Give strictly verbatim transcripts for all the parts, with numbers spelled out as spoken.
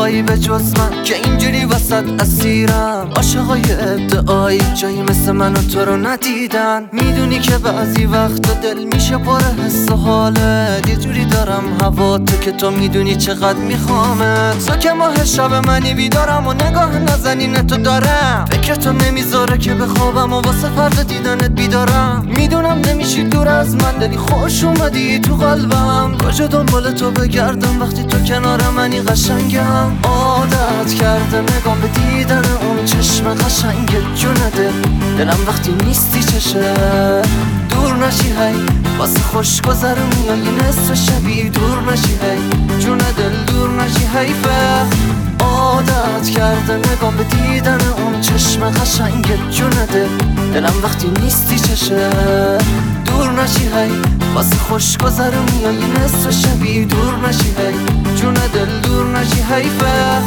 میخوایی به جز من که اینجوری وسط اسیرم؟ عاشقای ادعایی جایی مثل من و تو رو ندیدن. میدونی که بعضی وقتا دل میشه پر حس و حالت، یه جوری دارم هوا تو که تو میدونی چقدر میخوامت. تو که ماه شب منی بیدارم و نگاه نزنین تو دارم، فکر تو نمیذاره که بخوابم و واسه فردا دیدنت بیدارم. میدونم نمیشی دور از من، دلی خوش اومدی تو قلبم. کجا دنبال تو بگردم وقتی تو کنار منی قشنگم؟ عادت کرده نگام به دیدن اون چشم قشنگ جونه دلم وقتی نیستی چشه دور نشی هی واسه خوش گذر میای نصف شبی دور نشی هی جون دل دور نشی حیفه. عادت کرده نگام به دیدن اون چشم قشنگ جونه دلم وقتی نیستی چشه دور نشی هی واسه خوش گذر میای نصف شبی دور نشی هی جون دل دور نشی حیفه.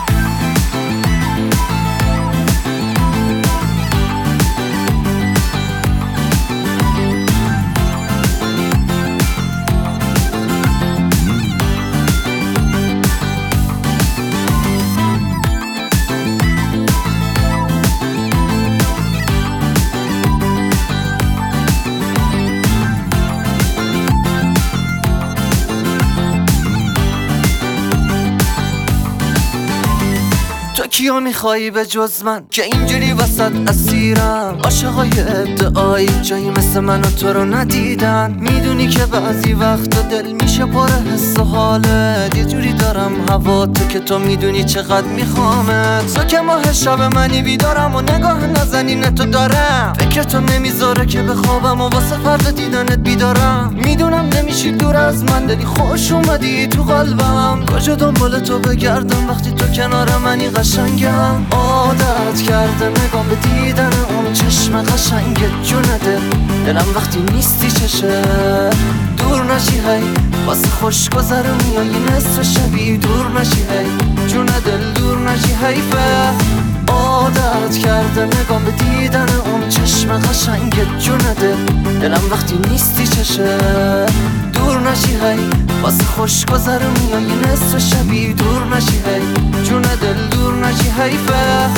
تو کیو میخوایی به جز من که اینجوری وسط اسیرم؟ عاشقای ادعایی جایی مثل من و تو رو ندیدن. میدونی که بعضی وقتا دل میشه پر حس و حالت، یه جوری دارم هوا تو که تو میدونی چقدر میخوامت. تو که ماه شب منی بیدارم و نگاه نزنین تو دارم، فکر تو نمیذاره که بخوابم و واسه فردا دیدنت بیدارم. میدونم نمیشی دور از من، دلی خوش اومدی تو قلبم. کجا دنبال تو بگردم وقتی تو کنار منی قشنگم؟ عادت کرده نگام به دیدن اون چشم قشنگ جونه دلم وقتی نیستی چشه دور نشی هی واسه خوش گذر میای نصف شبی دور نشی هی جون دل دور نشی حیفه. عادت کرده نگام به دیدن اون چشم قشنگ جونه دلم وقتی نیستی چشه دور نشی هی واسه خوش گذر میای نصف شبی دور نشی هی جون دل دور نشی حیفه.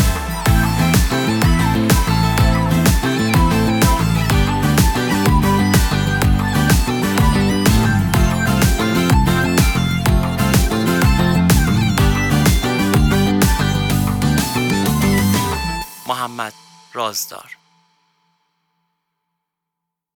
محمد رازدار.